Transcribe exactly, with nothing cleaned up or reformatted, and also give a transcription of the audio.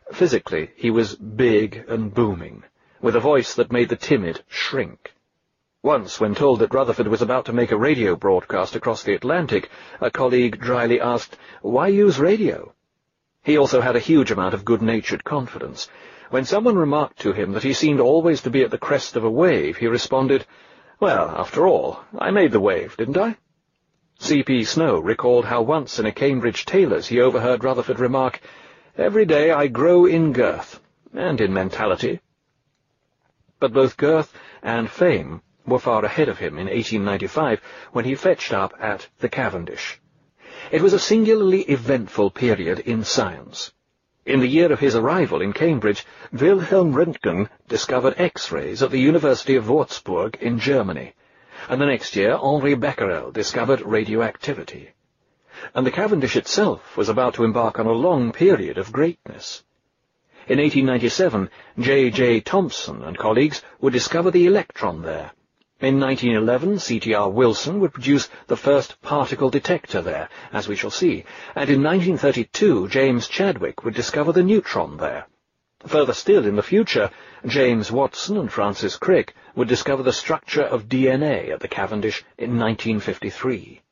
Physically, he was big and booming, with a voice that made the timid shrink. Once, when told that Rutherford was about to make a radio broadcast across the Atlantic, a colleague dryly asked, "Why use radio?" He also had a huge amount of good-natured confidence. When someone remarked to him that he seemed always to be at the crest of a wave, he responded, "Well, after all, I made the wave, didn't I?" C P Snow recalled how once in a Cambridge tailor's he overheard Rutherford remark, "Every day I grow in girth, and in mentality." But both girth and fame were far ahead of him in eighteen ninety-five, when he fetched up at the Cavendish. It was a singularly eventful period in science. In the year of his arrival in Cambridge, Wilhelm Röntgen discovered X-rays at the University of Würzburg in Germany, and the next year Henri Becquerel discovered radioactivity. And the Cavendish itself was about to embark on a long period of greatness. In eighteen ninety-seven, J J Thomson and colleagues would discover the electron there. In nineteen eleven, C T R Wilson would produce the first particle detector there, as we shall see, and in nineteen thirty-two James Chadwick would discover the neutron there. Further still in the future, James Watson and Francis Crick would discover the structure of D N A at the Cavendish in nineteen fifty-three.